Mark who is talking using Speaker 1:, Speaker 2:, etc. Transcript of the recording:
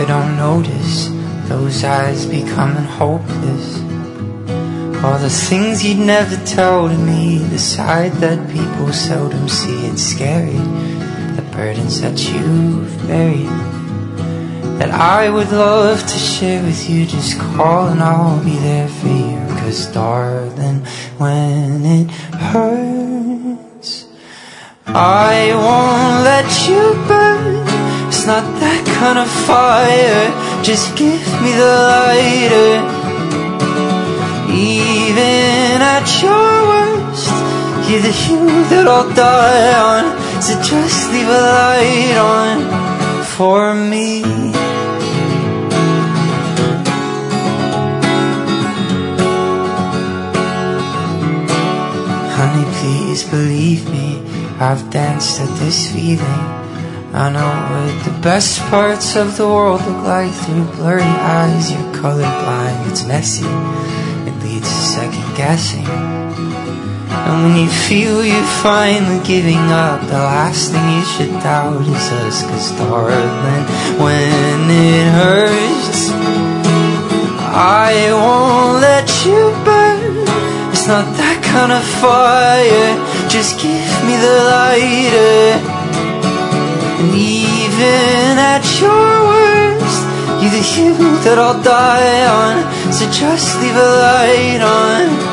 Speaker 1: I don't notice those eyes becoming hopeless. All the things you'd never tell to me, the side that people seldom see. It's scary, the burdens that you've buried, that I would love to share with you. Just call and I'll be there for you. 'Cause darling, when it hurts, I won't let you burn. It's not that kind of fire, just give me the lighter. Even at your worst, you're the hill that I'll die on. So just leave a light on for me. Honey, please believe me, I've danced at this feeling. I know what the best parts of the world look like through blurry eyes. You're colorblind, it's messy, it leads to second guessing. And when you feel you're finally giving up, the last thing you should doubt is us. 'Cause darling, when it hurts, I won't let you burn. It's not that kind of fire, just give me the lighter. And even at your worst, you're the hill that I'll die on. So just leave a light on